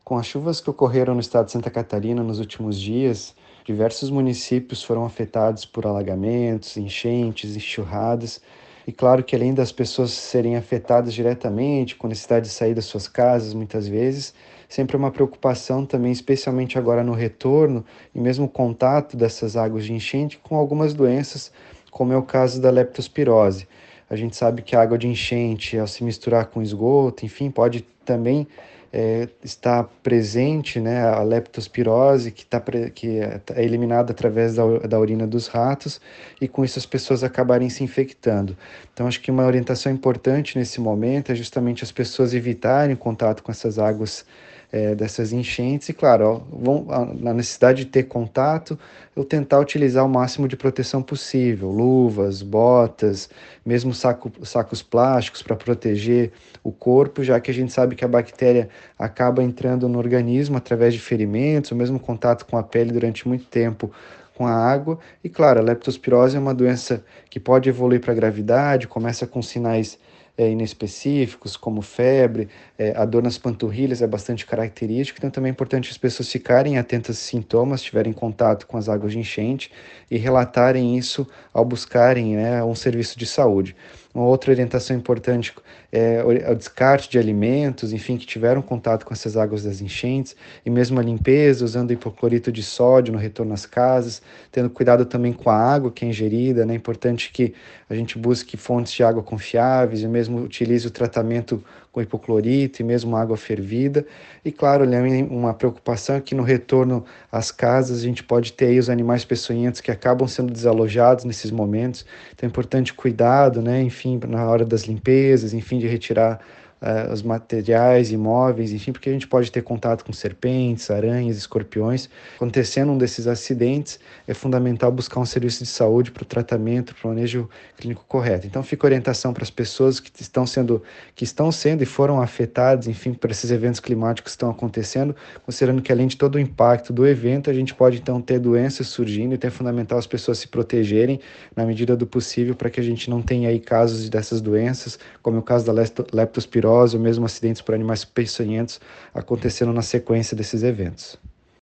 Com as chuvas que ocorreram no estado de Santa Catarina nos últimos dias, diversos municípios foram afetados por alagamentos, enchentes, enxurradas. E claro que além das pessoas serem afetadas diretamente, com necessidade de sair das suas casas muitas vezes, sempre é uma preocupação também, especialmente agora no retorno e mesmo contato dessas águas de enchente com algumas doenças, como é o caso da leptospirose. A gente sabe que a água de enchente, ao se misturar com esgoto, enfim, pode também está presente, né, a leptospirose, é eliminada através da urina dos ratos, e com isso as pessoas acabarem se infectando. Então, acho que uma orientação importante nesse momento é justamente as pessoas evitarem o contato com essas águas dessas enchentes, e claro, ó, na necessidade de ter contato, eu tentar utilizar o máximo de proteção possível, luvas, botas, mesmo sacos plásticos para proteger o corpo, já que a gente sabe que a bactéria acaba entrando no organismo através de ferimentos, ou mesmo contato com a pele durante muito tempo com a água. E claro, a leptospirose é uma doença que pode evoluir para a gravidade, começa com sinais inespecíficos, como febre, a dor nas panturrilhas é bastante característica, então também é importante as pessoas ficarem atentas aos sintomas, tiverem contato com as águas de enchente e relatarem isso ao buscarem, né, um serviço de saúde. Uma outra orientação importante é o descarte de alimentos, enfim, que tiveram contato com essas águas das enchentes, e mesmo a limpeza, usando hipoclorito de sódio no retorno às casas, tendo cuidado também com a água que é ingerida, né? É importante que a gente busque fontes de água confiáveis e mesmo utilize o tratamento com hipoclorito e mesmo água fervida. E claro, uma preocupação é que no retorno às casas a gente pode ter aí os animais peçonhentos que acabam sendo desalojados nesses momentos. Então é importante cuidado, né? Enfim, na hora das limpezas, enfim, de retirar os materiais imóveis, enfim, porque a gente pode ter contato com serpentes, aranhas, escorpiões. Acontecendo um desses acidentes, é fundamental buscar um serviço de saúde para o tratamento, para o manejo clínico correto. Então, fica orientação para as pessoas que estão sendo e foram afetadas, enfim, por esses eventos climáticos que estão acontecendo, considerando que além de todo o impacto do evento, a gente pode então ter doenças surgindo, então é fundamental as pessoas se protegerem na medida do possível para que a gente não tenha aí casos dessas doenças, como é o caso da leptospirose ou mesmo acidentes por animais peçonhentos acontecendo na sequência desses eventos.